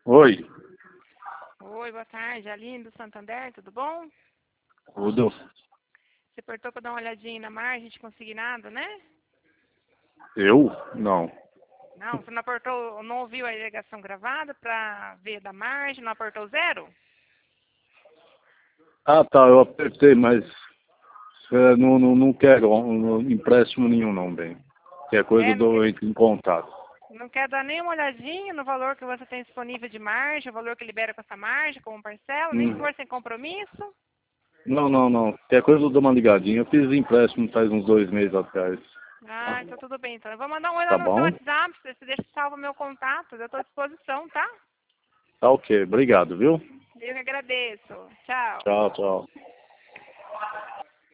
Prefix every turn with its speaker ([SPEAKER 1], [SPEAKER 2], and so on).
[SPEAKER 1] Oi,
[SPEAKER 2] Oi, boa tarde. Aline do Santander, tudo bom?
[SPEAKER 1] tudo.
[SPEAKER 2] Você apertou para dar uma olhadinha na margem de consignado, né?
[SPEAKER 1] Eu? Não.
[SPEAKER 2] Não, você não apertou, não ouviu a ligação gravada para ver da margem, não apertou zero?
[SPEAKER 1] Ah, tá, eu apertei, mas não quero empréstimo nenhum não, bem. Que é coisa
[SPEAKER 2] É,
[SPEAKER 1] do entre em contato.
[SPEAKER 2] não quer dar nem uma olhadinha no valor que você tem disponível de margem, o valor que libera com essa margem, como parcela, nem que
[SPEAKER 1] Hum.
[SPEAKER 2] for sem compromisso?
[SPEAKER 1] Não. Que é coisa eu dou uma ligadinha. Eu fiz empréstimo faz uns 2 meses atrás.
[SPEAKER 2] Ah, então tudo bem. Então eu vou mandar um oi lá
[SPEAKER 1] Tá
[SPEAKER 2] no seu
[SPEAKER 1] bom?
[SPEAKER 2] WhatsApp, você deixa salvo meu contato, eu estou à disposição, tá?
[SPEAKER 1] Tá ok, obrigado, viu?
[SPEAKER 2] Eu que agradeço. Tchau.
[SPEAKER 1] Tchau, tchau.